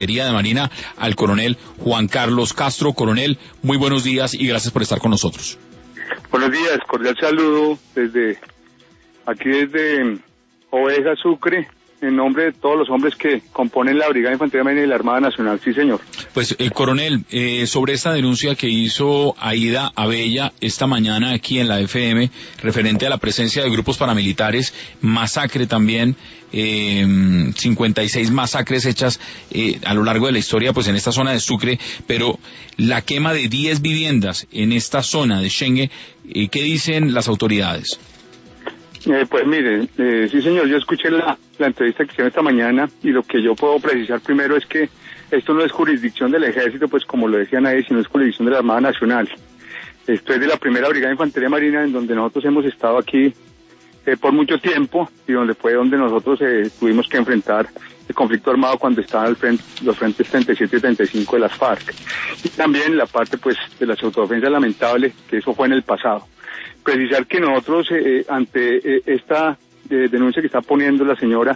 de Marina, al coronel Juan Carlos Castro. Coronel, muy buenos días y gracias por estar con nosotros. Buenos días, cordial saludo desde Oveja, Sucre, en nombre de todos los hombres que componen la Brigada de Infantería Marina y la Armada Nacional. Sí, señor. Pues, coronel, sobre esta denuncia que hizo Aida Abella esta mañana aquí en la FM, referente a la presencia de grupos paramilitares, masacre también, 56 masacres hechas a lo largo de la historia, pues en esta zona de Sucre, pero la quema de 10 viviendas en esta zona de Shengue, ¿qué dicen las autoridades? Pues mire, sí señor, yo escuché la entrevista que hicieron esta mañana y lo que yo puedo precisar primero es que esto no es jurisdicción del Ejército, pues como lo decían ahí, sino es jurisdicción de la Armada Nacional. Esto es de la primera Brigada de Infantería Marina, en donde nosotros hemos estado aquí por mucho tiempo y donde nosotros tuvimos que enfrentar el conflicto armado cuando estaban los frentes 37 y 35 de las FARC. Y también la parte pues de las autodefensas lamentables, que eso fue en el pasado. Precisar que nosotros, ante esta denuncia que está poniendo la señora,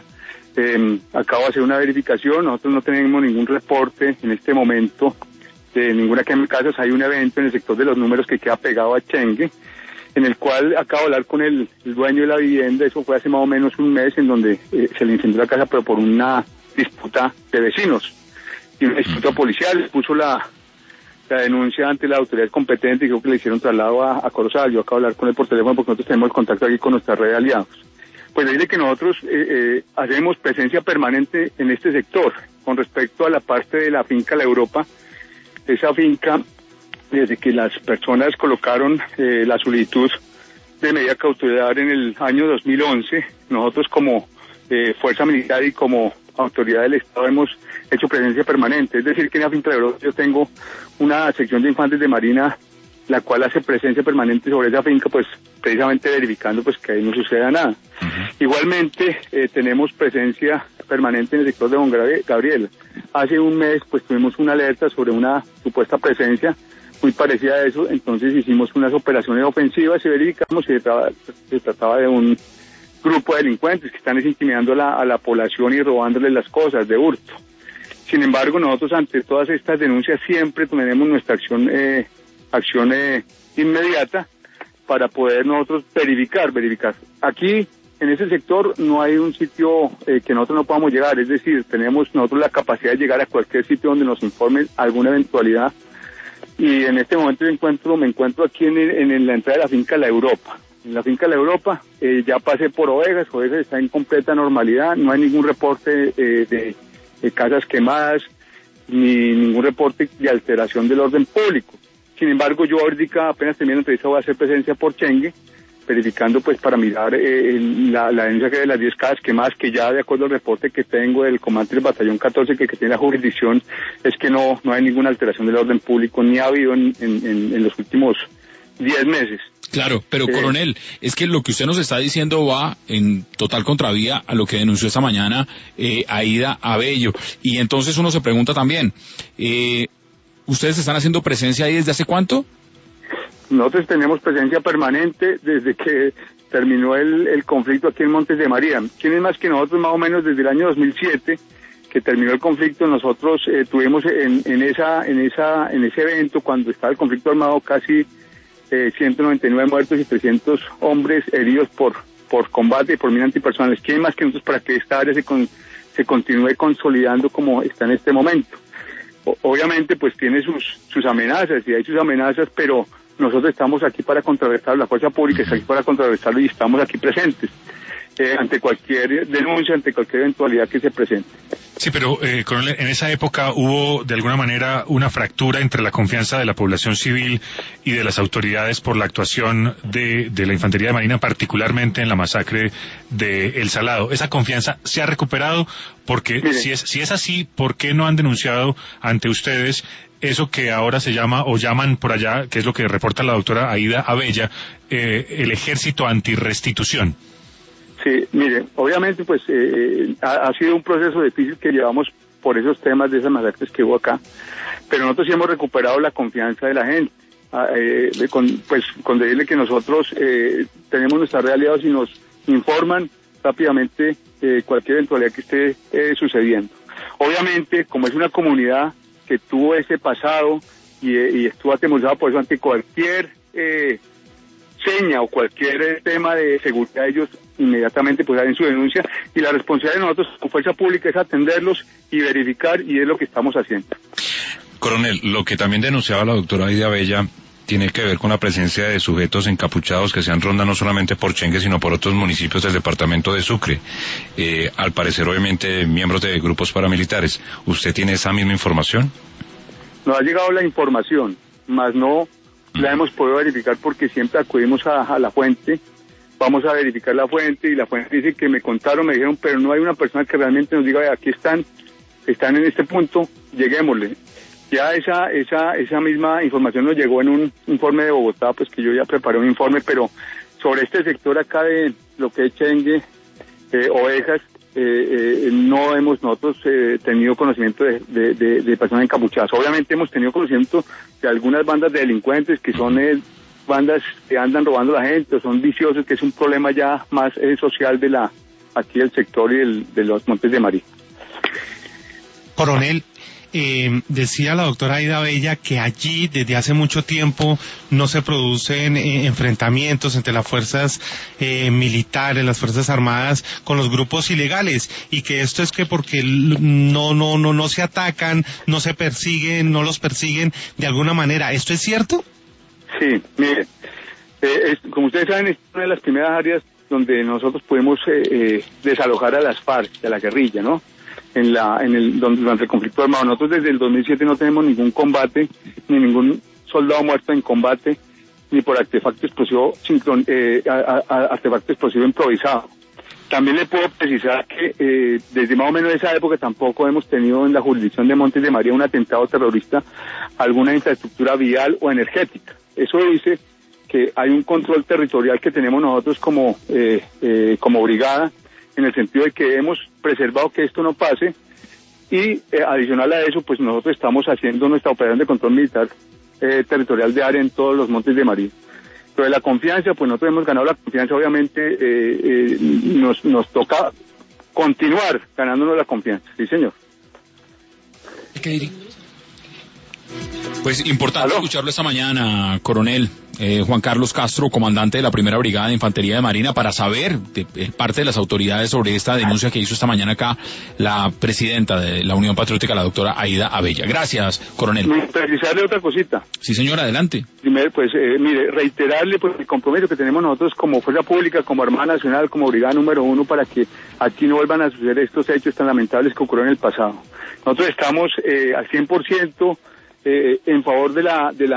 acabo de hacer una verificación, nosotros no tenemos ningún reporte en este momento de ninguna quema de casas. Hay un evento en el sector de los números que queda pegado a Chengue, en el cual acabo de hablar con el dueño de la vivienda. Eso fue hace más o menos un mes, en donde se le incendió la casa, pero por una disputa de vecinos y una disputa policial. Puso la denuncia ante la autoridad competente y creo que le hicieron traslado a Corozal. Yo acabo de hablar con él por teléfono porque nosotros tenemos el contacto aquí con nuestra red de aliados. Pues decirle que nosotros hacemos presencia permanente en este sector. Con respecto a la parte de la finca La Europa, esa finca, desde que las personas colocaron la solicitud de medida cautelar en el año 2011, nosotros como fuerza militar y como autoridad del Estado hemos hecho presencia permanente. Es decir, que en la finca de Europa yo tengo una sección de infantes de Marina, la cual hace presencia permanente sobre esa finca, pues precisamente verificando pues que ahí no suceda nada. Igualmente tenemos presencia permanente en el sector de Don Gabriel. Hace un mes pues tuvimos una alerta sobre una supuesta presencia muy parecida a eso, entonces hicimos unas operaciones ofensivas y verificamos que se trataba de un grupo de delincuentes que están intimidando a la población y robándoles las cosas de hurto. Sin embargo, nosotros ante todas estas denuncias siempre tenemos nuestra acción inmediata para poder nosotros verificar. Aquí, en ese sector, no hay un sitio que nosotros no podamos llegar, es decir, tenemos nosotros la capacidad de llegar a cualquier sitio donde nos informen alguna eventualidad, y en este momento me encuentro aquí en la entrada de la finca La Europa. En la finca La Europa ya pasé por Ovejas está en completa normalidad, no hay ningún reporte de casas quemadas, ni ningún reporte de alteración del orden público. Sin embargo, yo ahorita apenas termino la entrevista voy a hacer presencia por Chengue, verificando pues para mirar la denuncia que de las 10 casas quemadas, que ya de acuerdo al reporte que tengo del comandante del batallón 14 que tiene la jurisdicción, es que no hay ninguna alteración del orden público, ni ha habido en los últimos 10 meses. Claro, pero coronel, es que lo que usted nos está diciendo va en total contravía a lo que denunció esta mañana Aida Abello. Y entonces uno se pregunta también, ¿ustedes están haciendo presencia ahí desde hace cuánto? Nosotros tenemos presencia permanente desde que terminó el conflicto aquí en Montes de María. ¿Quién es más que nosotros? Más o menos desde el año 2007, que terminó el conflicto. Nosotros tuvimos en ese evento, cuando estaba el conflicto armado, casi 199 muertos y 300 hombres heridos por combate y por mina antipersonales. ¿Quién más que nosotros para que esta área se continúe consolidando como está en este momento? Obviamente pues tiene sus amenazas, y hay sus amenazas, pero nosotros estamos aquí para contrarrestar, la fuerza pública está aquí para contrarrestarlo y estamos aquí presentes ante cualquier denuncia, ante cualquier eventualidad que se presente. Sí, pero coronel, en esa época hubo de alguna manera una fractura entre la confianza de la población civil y de las autoridades por la actuación de la Infantería de Marina, particularmente en la masacre de El Salado. ¿Esa confianza se ha recuperado? Porque si es así, ¿por qué no han denunciado ante ustedes eso que ahora se llama o llaman por allá, que es lo que reporta la doctora Aida Abella, el ejército antirrestitución? Sí, mire, obviamente pues ha sido un proceso difícil que llevamos por esos temas de esas masacres que hubo acá, pero nosotros sí hemos recuperado la confianza de la gente, con decirle que nosotros tenemos nuestra red de aliados y nos informan rápidamente cualquier eventualidad que esté sucediendo. Obviamente, como es una comunidad que tuvo ese pasado y estuvo atemorizada por eso, ante cualquier seña o cualquier tema de seguridad, ellos inmediatamente pues hacen su denuncia, y la responsabilidad de nosotros como fuerza pública es atenderlos y verificar, y es lo que estamos haciendo. Coronel, lo que también denunciaba la doctora Aida Bella tiene que ver con la presencia de sujetos encapuchados que se han ronda no solamente por Chengue, sino por otros municipios del departamento de Sucre. Al parecer, obviamente, miembros de grupos paramilitares. ¿Usted tiene esa misma información? Nos ha llegado la información, mas no la hemos podido verificar porque siempre acudimos a la fuente. Vamos a verificar la fuente y la fuente dice que me contaron, me dijeron, pero no hay una persona que realmente nos diga, aquí están en este punto, lleguémosle. Ya esa misma información nos llegó en un informe de Bogotá, pues que yo ya preparé un informe, pero sobre este sector acá de lo que es Chengue, Ovejas, no hemos nosotros tenido conocimiento de personas encapuchadas. Obviamente hemos tenido conocimiento de algunas bandas de delincuentes que son bandas que andan robando a la gente, o son viciosos, que es un problema ya más social aquí del sector y de los Montes de María. Coronel, decía la doctora Aida Bella que allí desde hace mucho tiempo no se producen enfrentamientos entre las fuerzas militares, las fuerzas armadas con los grupos ilegales, y que esto es que porque no se atacan, no se persiguen, no los persiguen de alguna manera. ¿Esto es cierto? Sí, mire, como ustedes saben, es una de las primeras áreas donde nosotros pudimos desalojar a las FARC, a la guerrilla, ¿no? Durante el conflicto armado. Nosotros desde el 2007 no tenemos ningún combate, ni ningún soldado muerto en combate, ni por artefacto explosivo improvisado. También le puedo precisar que desde más o menos esa época tampoco hemos tenido en la jurisdicción de Montes de María un atentado terrorista a alguna infraestructura vial o energética. Eso dice que hay un control territorial que tenemos nosotros como brigada, en el sentido de que hemos preservado que esto no pase, y adicional a eso, pues nosotros estamos haciendo nuestra operación de control militar territorial de área en todos los Montes de María. Pero de la confianza, pues nosotros hemos ganado la confianza, obviamente nos toca continuar ganándonos la confianza. Sí, señor. ¿Qué diría? Pues importante escucharlo esta mañana, coronel. Juan Carlos Castro, comandante de la Primera Brigada de Infantería de Marina, para saber de parte de las autoridades sobre esta denuncia que hizo esta mañana acá la presidenta de la Unión Patriótica, la doctora Aida Bella. Gracias, coronel. Precisarle otra cosita. Sí, señor, adelante. Primero, pues, mire, reiterarle pues el compromiso que tenemos nosotros como Fuerza Pública, como Armada Nacional, como Brigada número 1, para que aquí no vuelvan a suceder estos hechos tan lamentables que ocurrieron en el pasado. Nosotros estamos al 100% en favor de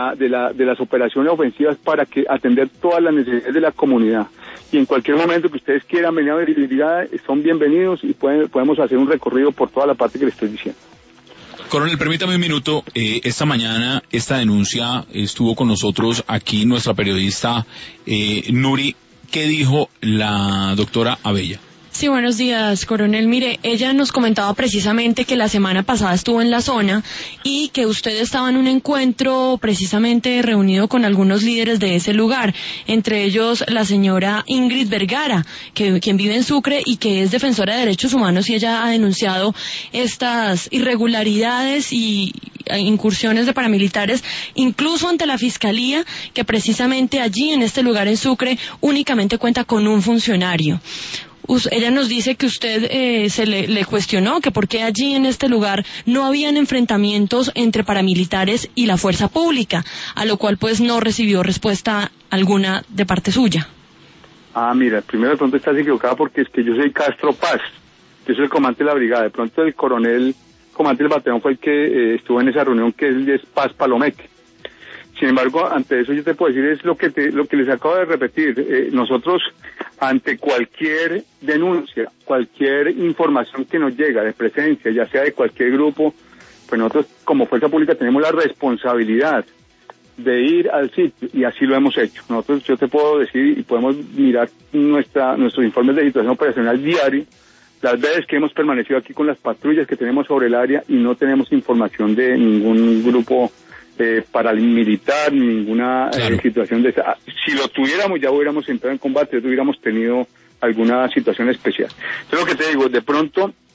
las operaciones ofensivas para que atender todas las necesidades de la comunidad, y en cualquier momento que ustedes quieran venir a verificar, son bienvenidos y podemos hacer un recorrido por toda la parte que les estoy diciendo. Coronel, permítame un minuto. Esta mañana esta denuncia estuvo con nosotros aquí nuestra periodista Nuri. ¿Qué dijo la doctora Abella? Sí, buenos días, coronel. Mire, ella nos comentaba precisamente que la semana pasada estuvo en la zona y que usted estaba en un encuentro precisamente reunido con algunos líderes de ese lugar, entre ellos la señora Ingrid Vergara, quien vive en Sucre y que es defensora de derechos humanos, y ella ha denunciado estas irregularidades y incursiones de paramilitares, incluso ante la Fiscalía, que precisamente allí en este lugar en Sucre únicamente cuenta con un funcionario. Ella nos dice que usted se le cuestionó que por qué allí en este lugar no habían enfrentamientos entre paramilitares y la fuerza pública, a lo cual pues no recibió respuesta alguna de parte suya. Mira, primero de pronto estás equivocada porque es que yo soy Castro Paz, yo soy el comandante de la brigada. De pronto el comandante del batallón fue el que estuvo en esa reunión, que es Paz Palomeque. Sin embargo, ante eso yo te puedo decir es lo que les acabo de repetir. Nosotros, ante cualquier denuncia, cualquier información que nos llega de presencia, ya sea de cualquier grupo, pues nosotros como Fuerza Pública tenemos la responsabilidad de ir al sitio, y así lo hemos hecho. Nosotros, yo te puedo decir, y podemos mirar nuestros informes de situación operacional diario, las veces que hemos permanecido aquí con las patrullas que tenemos sobre el área y no tenemos información de ningún grupo paramilitar, ninguna situación de esa. Si lo tuviéramos, ya hubiéramos entrado en combate, ya hubiéramos tenido alguna situación especial. Entonces, lo que te digo, de pronto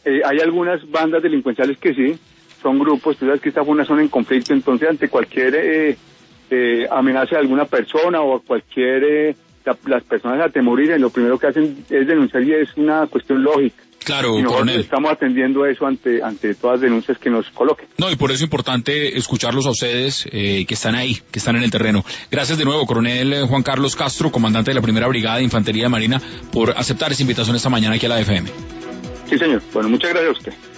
hay algunas bandas delincuenciales que sí, son grupos, tú sabes que esta fue una zona en conflicto, entonces ante cualquier amenaza de alguna persona o cualquier, las personas atemoridas, lo primero que hacen es denunciar y es una cuestión lógica. Claro, y nosotros coronel. estamos atendiendo eso ante todas las denuncias que nos coloquen. No, y por eso es importante escucharlos a ustedes que están ahí, que están en el terreno. Gracias de nuevo, coronel Juan Carlos Castro, comandante de la Primera Brigada de Infantería de Marina, por aceptar esa invitación esta mañana aquí a la FM. Sí, señor. Bueno, muchas gracias a usted.